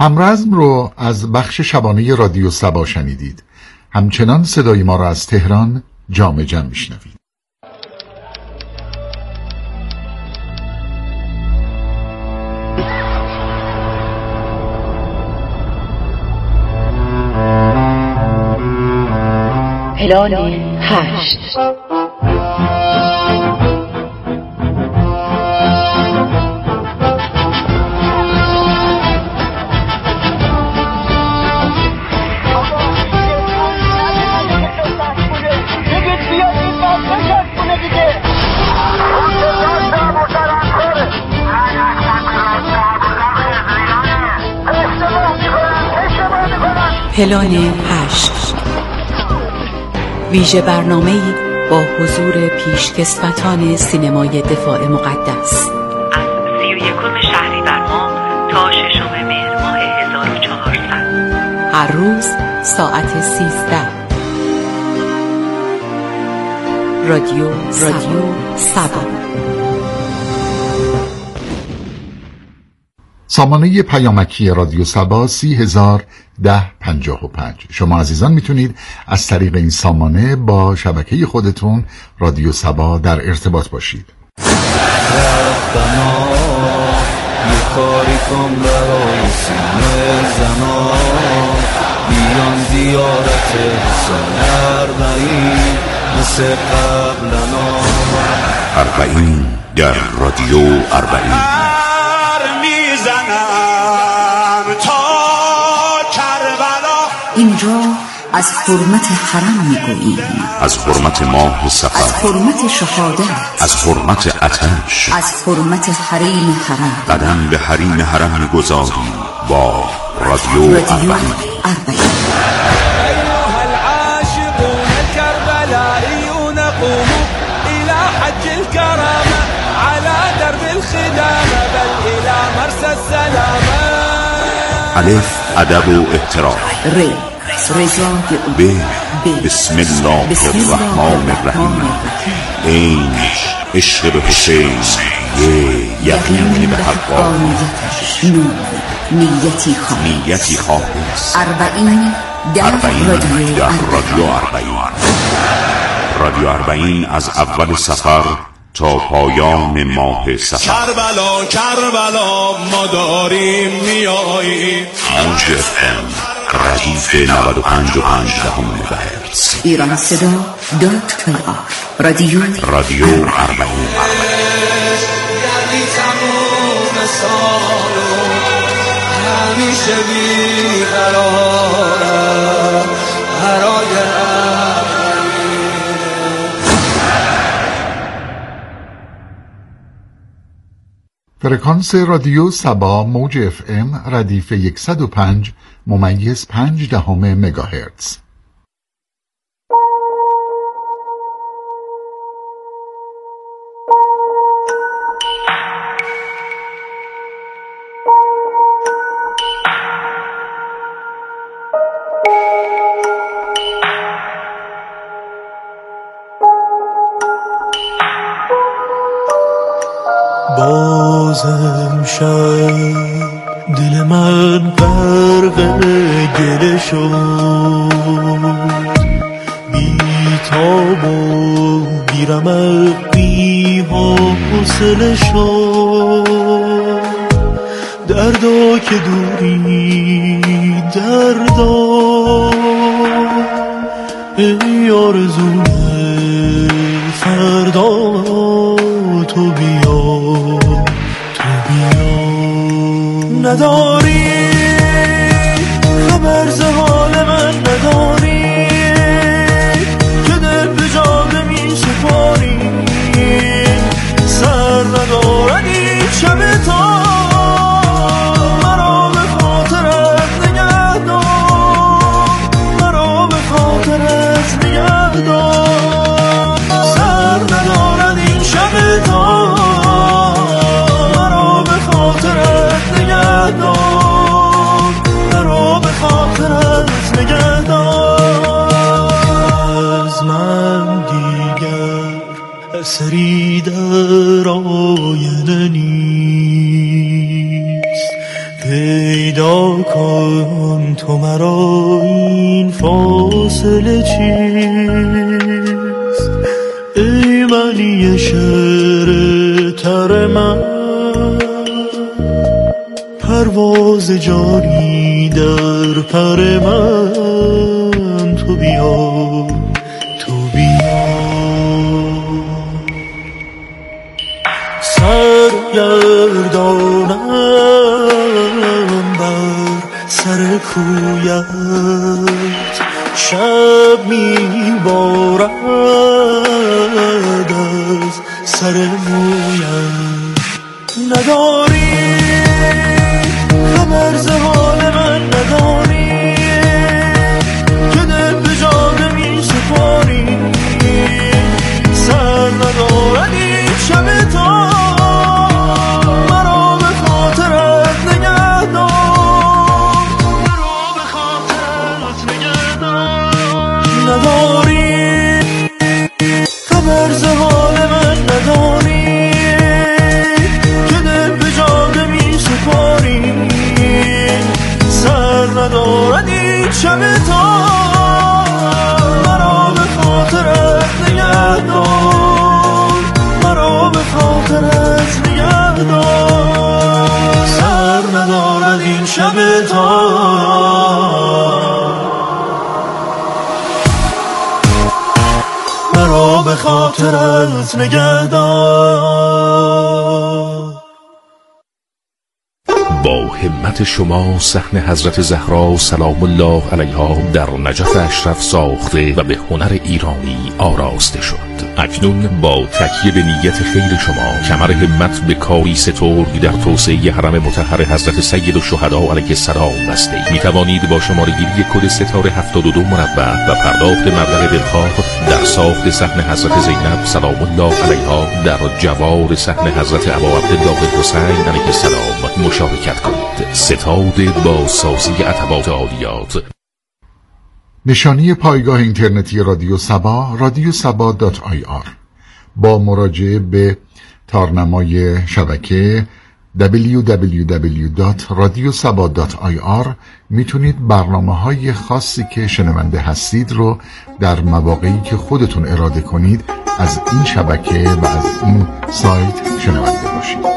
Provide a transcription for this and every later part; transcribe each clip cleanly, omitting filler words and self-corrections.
همرزم رو از بخش شبانه رادیو سبا شنیدید. همچنان صدای ما را از تهران جام جم میشنوید. پلان 8 پلان 8 ویژه برنامه‌ای با حضور پیشکسوتان سینمای دفاع مقدس از 31 شهریورماه تا 6 مهر ماه 1400 هر روز ساعت 13 رادیو سبا. سامانه پیامکی رادیو سبا 301055. شما عزیزان میتونید از طریق این سامانه با شبکه خودتون رادیو سبا در ارتباط باشید. رفتنا یه کاری کن برای سینه زمان، بیان زیارت حسین اربعین مثل قبلنا. اربعین در رادیو اربعین. اینجا از حرمت حرم میگوییم، از حرمت ماه صفر، از حرمت شهادت، از حرمت آتش، از حرمت حریم حرم. قدم به حریم حرم میگذاریم با رادیو اربعین. أيها العاشقون الكربلائيون قوموا إلى حج الكرامة على درب الخدامة بل إلى مرسى السلامة. الف ادب و احترام. ب بسم الله الرحمن الرحیم. این عشق به حسین، یقین به حقانیتش، نیتی خالص. اربعین در رادیو اربعین. رادیو اربعین از اول سفر تا پایان ماه سفر. کربلا ما داریم میاییم. موج FM ردیف 95.5 مگاهرتز. ایران صدا .ir. رادیو اربعین. یعنی تموم سالو همیشه بیقرارم برای فرکانس رادیو سبا موج FM ردیف 105.5 مگاهرتز. بازم شب دل من غرق گله شد، بی تاب و بی رمق بی حوصله شد. دردا که دوری دردا، ای آرزوی فردا تو بیا نداری خبر ز حال من نداری که دل به جاده می سپاری. سر ندارد این شب تا مرا به خاطرت نگه دار، مرا به خاطرت نگه دار. سر ندارد این شب تا مرا به خاطرت نگه دار، مرا به خاطرت نگه دار. از من دیگر اثری در آینه نیست، پیدا کن تو مرا این فاصله چیست؟ ای معنی شعر تر من، پرواز جانی در پر من. تو بیا، تو بیا. سرگردانم بر سر کویت، شب میبارد از سر مویم. نداری خبر ز حال من، نداری که دل به جان می سپاری. سر ندارد این شب تا مرا به خاطرت نگه دار، مرا به خاطرت نگه دار. نداری خبر ز حال من، نداری که دل به جان می سپاری. سر ندارد این شب تا مرا به خاطرت نگه دار، مرا به خاطرت نگه دار. سر ندارد این شب تا مرا به خاطرت نگه دار. با همت شما صحن حضرت زهرا سلام الله علیها در نجف اشرف ساخته و به هنر ایرانی آراسته شد. اکنون با تکیه به نیت خیر شما کمر همت به کاری سترگ در توسعه حرم مطهر حضرت سید الشهدا علیه السلام بسته می توانید با شماره‌گیری کد ستاره 72 مربع و پرداخت مبلغ دلخواه در ساخت صحن حضرت زینب سلام الله علیها در جوار صحن حضرت ابا عبدالله حسین علیه السلام مشارکت کنید. ستاد با سازی عتبات عالیات. نشانی پایگاه اینترنتی رادیو سبا radiosaba.ir. با مراجعه به تارنمای شبکه www.radiosaba.ir میتونید برنامه‌های خاصی که شنونده هستید رو در مواقعی که خودتون اراده کنید از این شبکه و از این سایت شنونده باشید.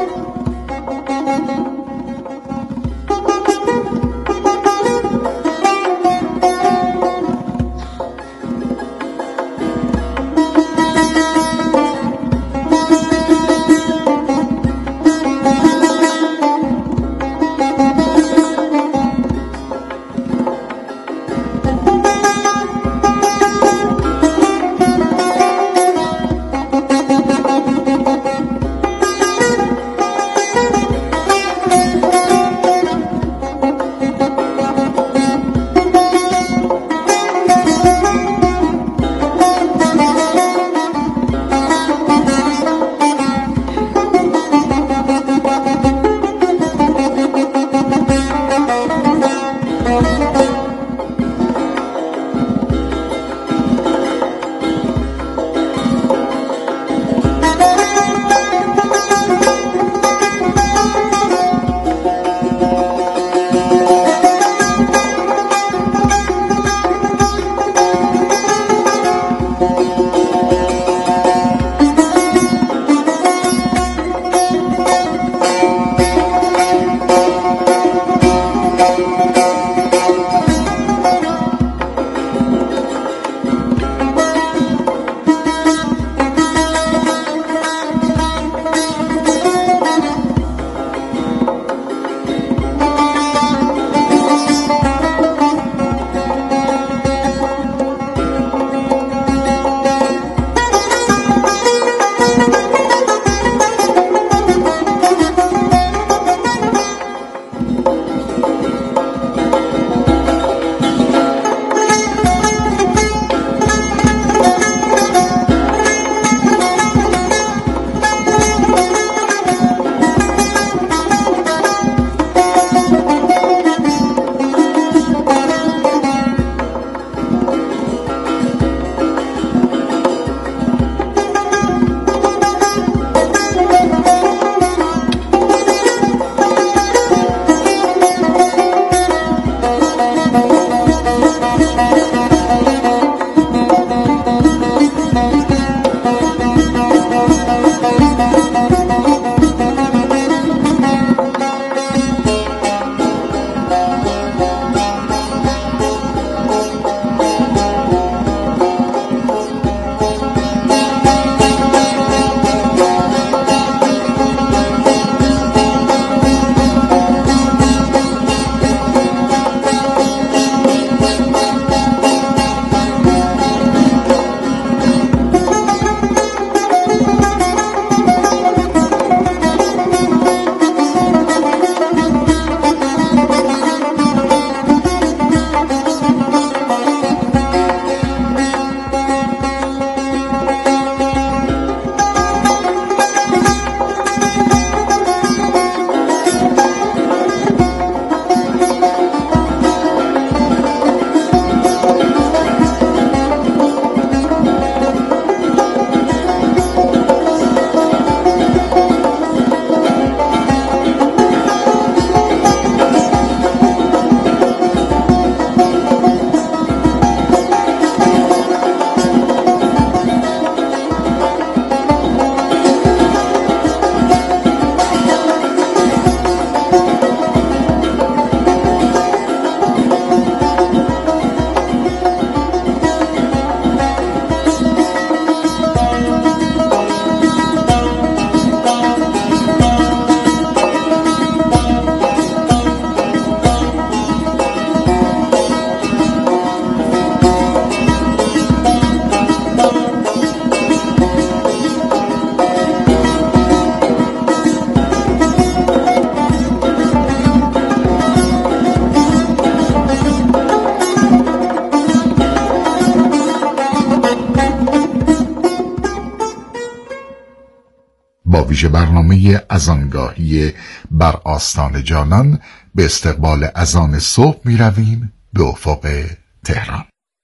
ویژه برنامه اذانگاهی بر آستان جانان به استقبال اذان صبح می رویم به افق تهران.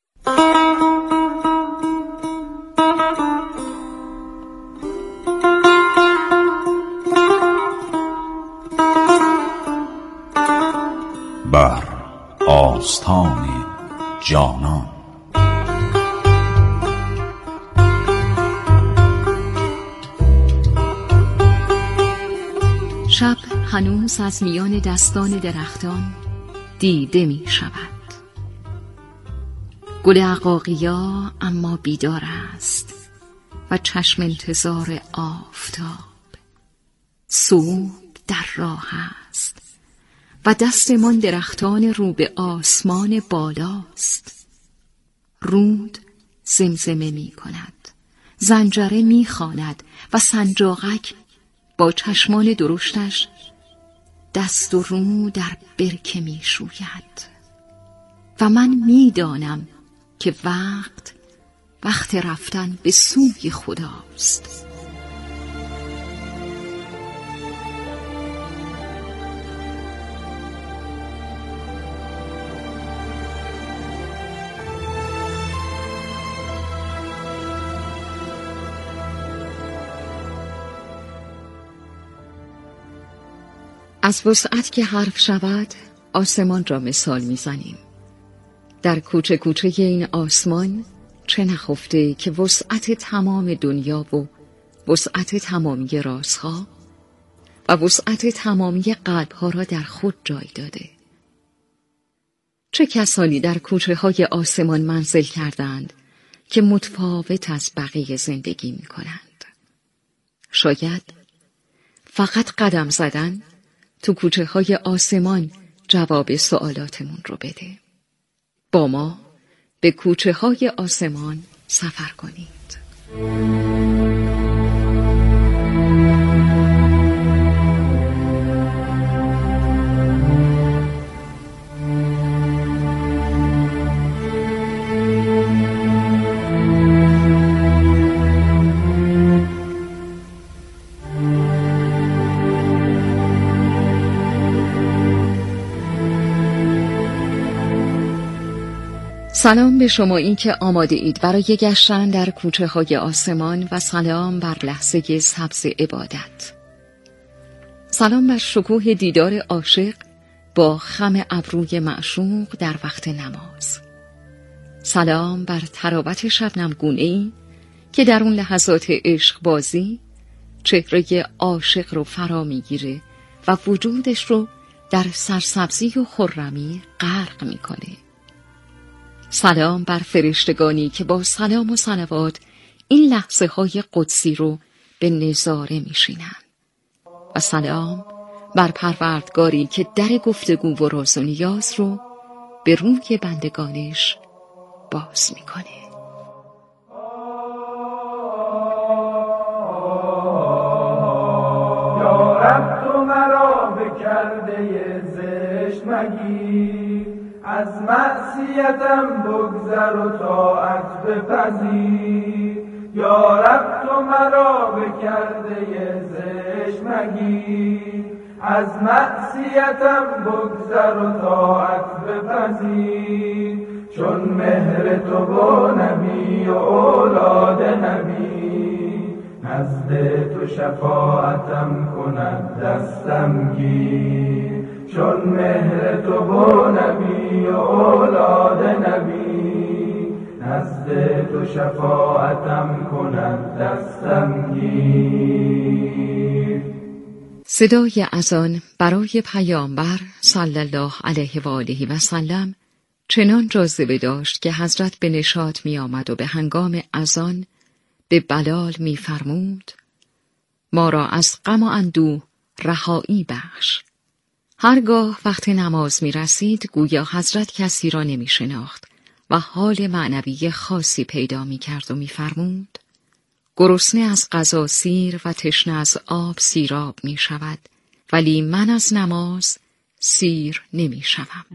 بر آستان جانان. شب هنوز از میان دستان درختان دیده می شود. گل عقاقیا اما بیدار است و چشم انتظار آفتاب. صبح در راه است و دستمان درختان رو به آسمان بالاست. رود زمزمه می کند، زنجره می خواند و سنجاقک با چشمان درشتش دست و رو در برکه می شوید و من می دانم که وقت رفتن به سوی خداست. از وسعت که حرف شود آسمان را مثال میزنیم. در کوچه کوچه این آسمان چه نخفته که وسعت تمام دنیا و وسعت تمامی رازها و وسعت تمامی قلبها را در خود جای داده. چه کسانی در کوچه های آسمان منزل کردند که متفاوت از بقیه زندگی می کنند. شاید فقط قدم زدن تو کوچه های آسمان جواب سوالاتمون رو بده. با ما به کوچه های آسمان سفر کنید. سلام به شما این که آماده اید برای گشتن در کوچه های آسمان و سلام بر لحظه سبز عبادت. سلام بر شکوه دیدار عاشق با خم ابروی معشوق در وقت نماز. سلام بر تراوت شبنمگونه‌ای که در اون لحظات عشق بازی چهره عاشق رو فرا میگیره و وجودش رو در سرسبزی و خرمی غرق میکنه. سلام بر فرشتگانی که با سلام و صلوات این لحظه های قدسی رو به نظاره میشینن. و سلام بر پروردگاری که در گفتگو و راز و نیاز رو به روی بندگانش باز میکنه. یا رب تو مرا به کرده زشت مگیر، از معصیتم بگذر و طاعت بپذیر. یا رب تو مرا به کرده زشت مگیر، از معصیتم بگذر و طاعت بپذیر. چون مهر تو با نبی و اولاد نبی، نزد تو شفاعتم کند دستم گیر. چون مهر تو با نبی و اولاد نبی، نزد تو شفاعتم کند دستم گیر. صدای اذان برای پیامبر صلی الله علیه و آله و سلم چنان جاذبه داشت که حضرت به نشاط می آمد و به هنگام اذان به بلال می فرمود: ما را از غم و اندوه رهایی بخش. هرگاه وقت نماز می رسید گویا حضرت کسی را نمی شناخت و حال معنوی خاصی پیدا می کرد و می فرمود: گرسنه از غذا سیر و تشنه از آب سیراب می شود، ولی من از نماز سیر نمی شوم.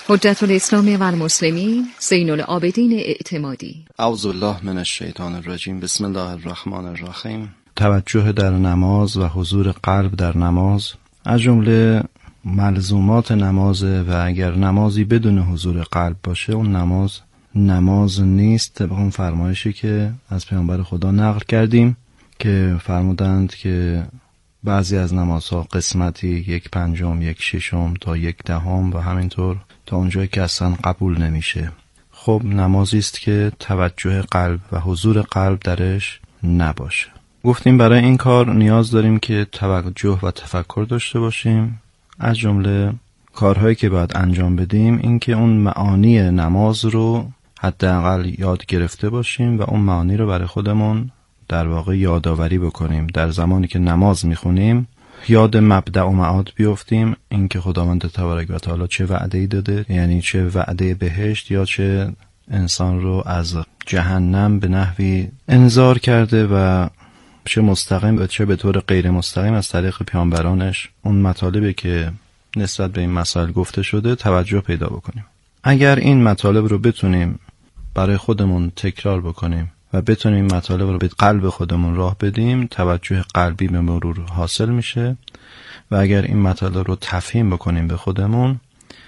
حجت الاسلام و المسلمین زین العابدین اعتمادی. اعوذ بالله من الشیطان الرجیم. بسم الله الرحمن الرحیم. توجه در نماز و حضور قلب در نماز از جمله ملزومات نماز و اگر نمازی بدون حضور قلب باشه اون نماز نیست، طبق اون فرمایشی که از پیامبر خدا نقل کردیم که فرمودند که بعضی از نمازها قسمتی 1/5 1/6 تا 1/10 و همینطور تا اونجایی که اصلا قبول نمیشه. خب نمازی است که توجه قلب و حضور قلب درش نباشه. گفتیم برای این کار نیاز داریم که توجه و تفکر داشته باشیم. از جمله کارهایی که باید انجام بدیم این که اون معانی نماز رو حداقل یاد گرفته باشیم و اون معانی رو برای خودمون در واقع یادآوری بکنیم. در زمانی که نماز میخونیم یاد مبدأ و معاد بیفتیم، این که خداوند تبارک و تعالی چه وعده‌ای داده، یعنی چه وعده بهشت یا چه انسان رو از جهنم به نحوی انذار کرده و چه مستقیم و چه به طور غیر مستقیم از طریق پیامبرانش اون مطالبی که نسبت به این مسائل گفته شده توجه پیدا بکنیم. اگر این مطالب رو بتونیم برای خودمون تکرار بکنیم و بتونیم مطالب رو به قلب خودمون راه بدیم، توجه قلبی به مرور حاصل میشه و اگر این مطالب رو تفهیم بکنیم به خودمون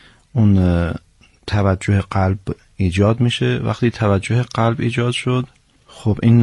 اون توجه قلب ایجاد میشه. وقتی توجه قلب ایجاد شد خب این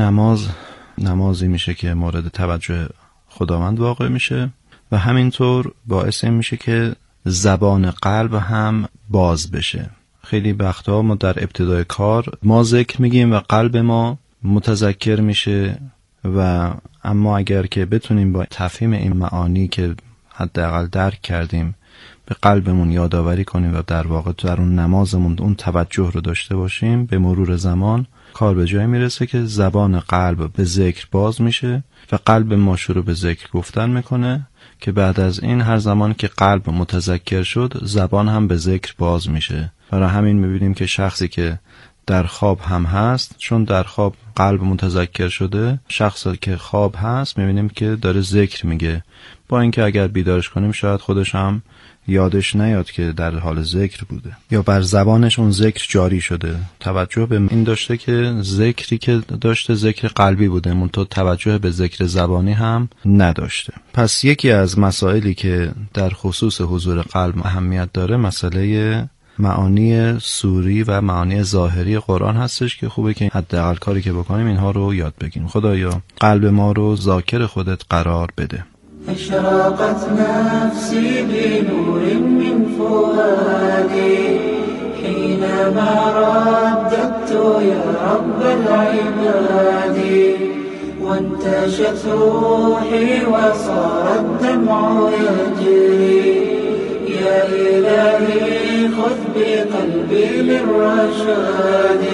نمازی میشه که مورد توجه خداوند واقع میشه و همینطور باعث این میشه که زبان قلب هم باز بشه. خیلی وقتا ما در ابتدای کار ما ذکر میگیم و قلب ما متذکر میشه و اما اگر که بتونیم با تفهیم این معانی که حداقل درک کردیم به قلبمون یادآوری کنیم و در واقع در اون نمازمون اون توجه رو داشته باشیم، به مرور زمان کار به جای میرسه که زبان قلب به ذکر باز میشه و قلب ما شروع به ذکر گفتن میکنه که بعد از این هر زمان که قلب متذکر شد زبان هم به ذکر باز میشه. برای همین میبینیم که شخصی که در خواب هم هست، چون در خواب قلب متذکر شده، شخصی که خواب هست میبینیم که داره ذکر میگه، با اینکه اگر بیدارش کنیم شاید خودش هم یادش نیاد که در حال ذکر بوده یا بر زبانش اون ذکر جاری شده. توجه به این داشته که ذکری که داشته ذکر قلبی بوده، منتها توجه به ذکر زبانی هم نداشته. پس یکی از مسائلی که در خصوص حضور قلب اهمیت داره مسئله معانی سوری و معانی ظاهری قرآن هستش که خوبه که حداقل کاری که بکنیم اینها رو یاد بگیریم. خدایا قلب ما رو ذاکر خودت قرار بده. اشرقت نفسي بنور من فؤادي حينما رددت يا رب العباد وانتشت روحي وصار الدمع يجري يا إلهي خذ بقلبي للرشاد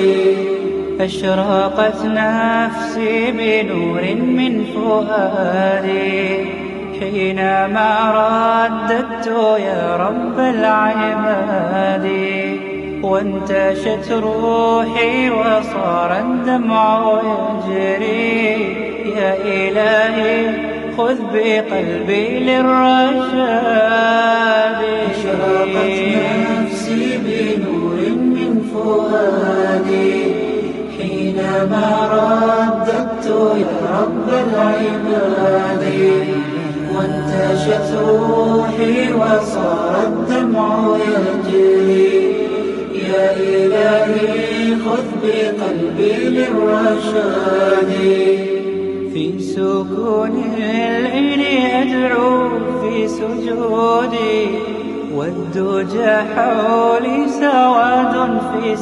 اشرقت نفسي بنور من فؤادي حينما رددت يا رب العباد وانتشت روحي وصار الدمع يجري يا إلهي خذ بقلبي للرشاد اشرقت نفسي بنور من فؤادي حينما رددت يا رب العباد وانتشت روحي وصار الدمع يجري يا إلهي خذ بقلبي للرشاد في سكون الليل أدعو في سجودي والدجى حولي سواد في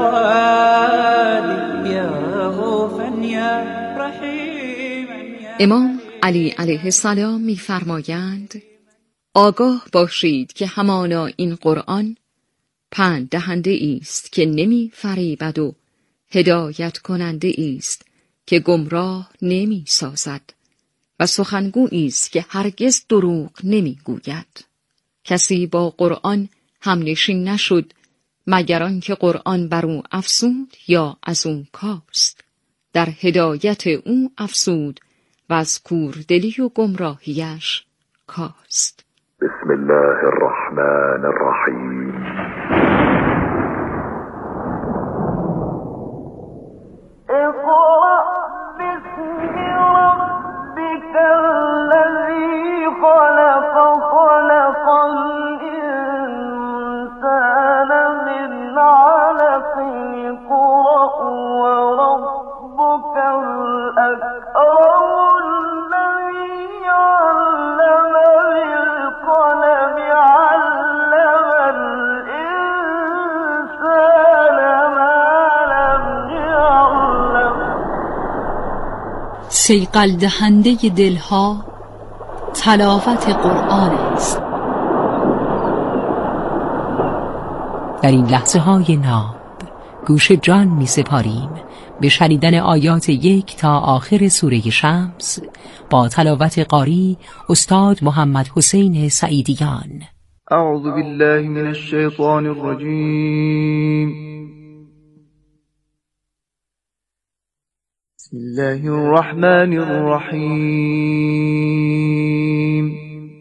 سوادي يا رؤوفا يا رحيما يا امام علی علیه السلام می‌فرمایند آگاه باشید که همانا این قرآن پند دهنده است که نمی فریبد و هدایت کننده است که گمراه نمی سازد و سخنگویی است که هرگز دروغ نمی گوید. کسی با قرآن همنشین نشد مگر آنکه قرآن بر او افزود یا از او کاست، در هدایت او افزود و از کوردلی و گمراهیش کاست. بسم الله الرحمن الرحیم. صیقل دهنده دلها تلاوت قرآن است. در این لحظه های ناب گوش جان می سپاریم به شنیدن آیات 1 تا آخر سوره شمس با تلاوت قاری استاد محمد حسین سعیدیان. اعوذ بالله من الشیطان الرجیم. بسم الله الرحمن الرحیم.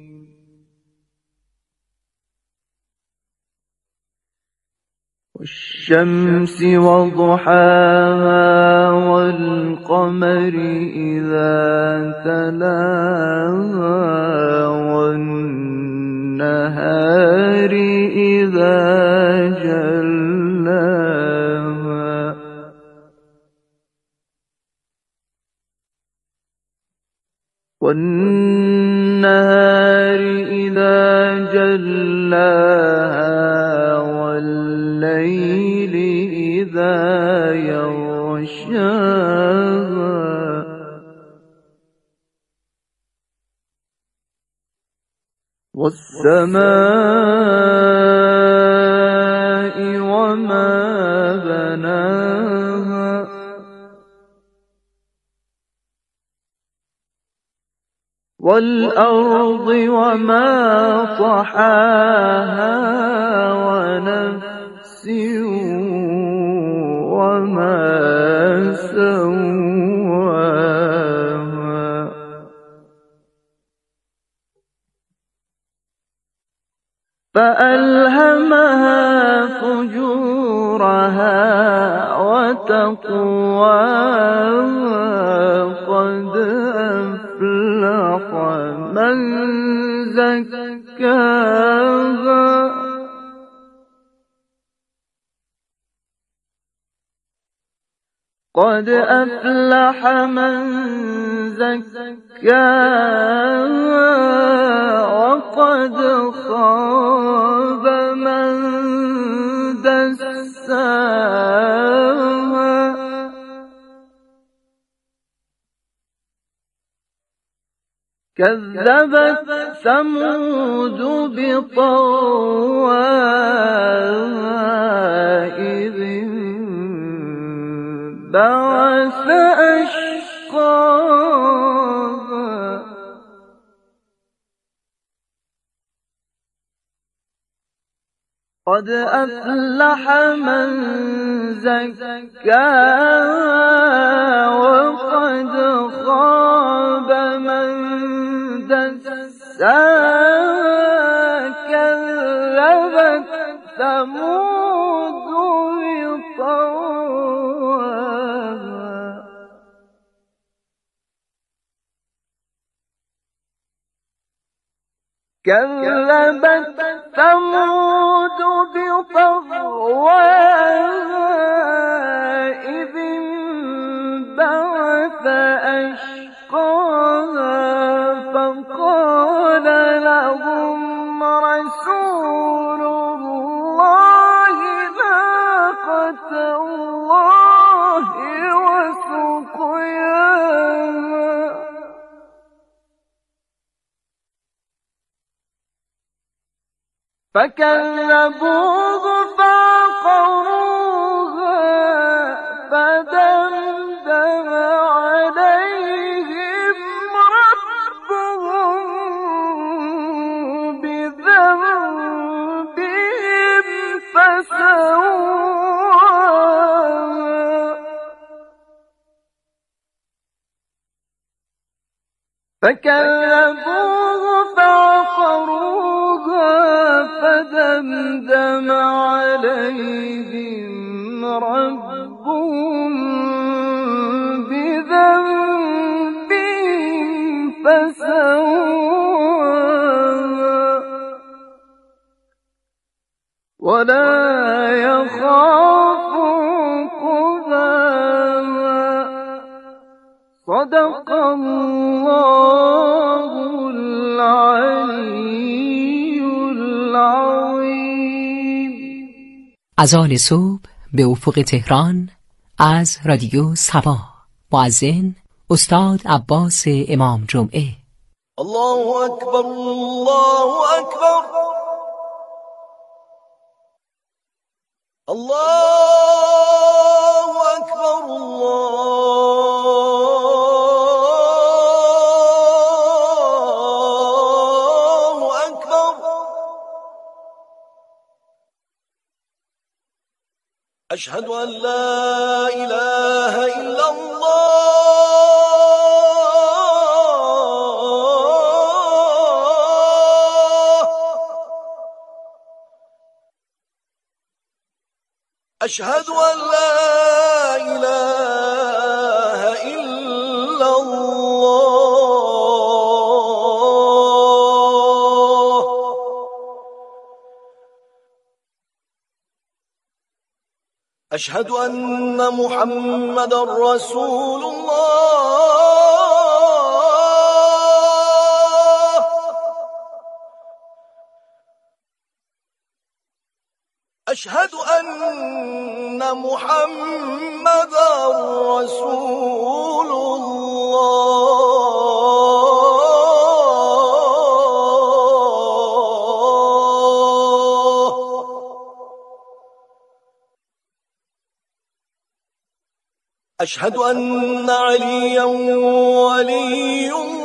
والشمس وضحاها والقمر إذا تلاها والنهار إذا جلاها والنهار إذا جلاها والليل إذا يغشاها والسماء وما بناها والأرض وما طحاها ونفس وما سواها فألهمها فجورها وتقواها قد أفلح من زكاها قد أفلح من زكاها وقد خاب من دساها كذبت ثمود بطغواها إذ انبعث أشقاها قد أفلح من زكاها وقد خاب من دساها كذبت ثمود بطغواها كذبت ثمود بطغواها إذ انبعث أشقاها فقال لهم رسول الله ناقة الله وسقياها فكذبوه فعقروها فدمدم عليهم ربهم بذنبهم فسواها فكذبوه فعقروها فدمدم عليهم ربهم بذنبهم فسواها ولا يخاف عقباها صدق الله العلي العظيم. اذان صبح به افق تهران از رادیو صبا. مؤذن استاد عباس امام جمعه. الله اکبر الله اکبر الله اکبر الله اکبر اشهد ان لا اله الا الله أشهد أن لا إله إلا الله أشهد أن محمد رسول الله أشهد أن محمد رسول الله أشهد أن عليا ولي الله